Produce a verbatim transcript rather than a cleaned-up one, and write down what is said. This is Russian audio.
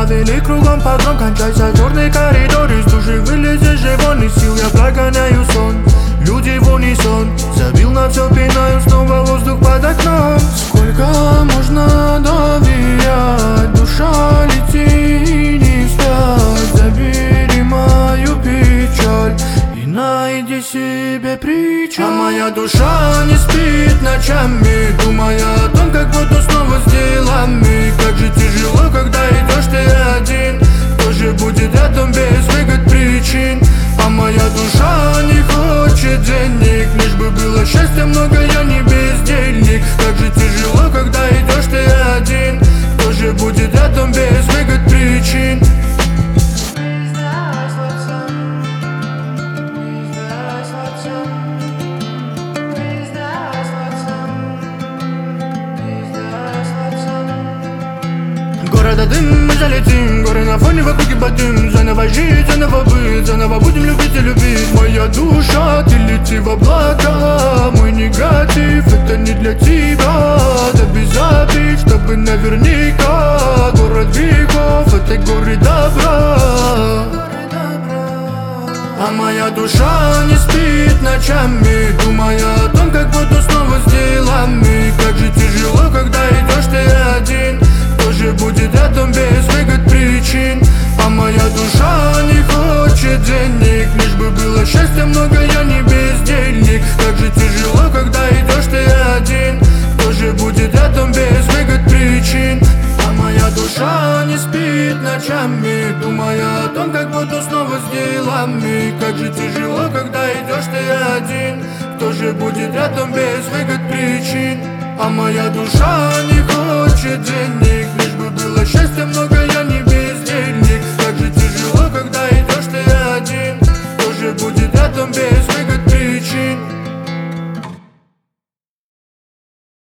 Повели кругом подром, кончайся черный коридор. Из души вылезешь же вон, из сил я прогоняю сон. Люди в унисон, забил на все, пинаю, снова воздух под окном. Сколько можно доверять, душа лети, не спать. Забери мою печаль и найди себе причал. А моя душа не спит ночами, думая о том, как буду снова с делами. Как же тяжело, когда идешь ты один. Кто же будет рядом без выгод причин? А моя душа не хочет денег, лишь бы было счастья много, я не бездельник. Как же тяжело, когда идешь ты один. Кто же будет рядом без выгод причин? Города дым, мы залетим, горы на фоне в округе подым. Заново жить, заново быть, заново будем любить и любить. Моя душа, ты лети в облака. Мой негатив, это не для тебя. Да без обид, чтобы наверняка. Город веков, это горы добра. А моя душа не спит ночами, думая о том, как буду снова с делами. Как же тяжело, когда идешь ты один. Кто же будет рядом без выгод причин? А моя душа не хочет денег, лишь бы было счастья много, я не бездельник. Как же тяжело, когда идешь ты один. Кто же будет рядом без выгод причин? А моя душа не спит ночами, думая о том, как буду снова с делами. Как же тяжело, когда идешь ты один. Кто же будет рядом без выгод причин? А моя душа не хочет денег.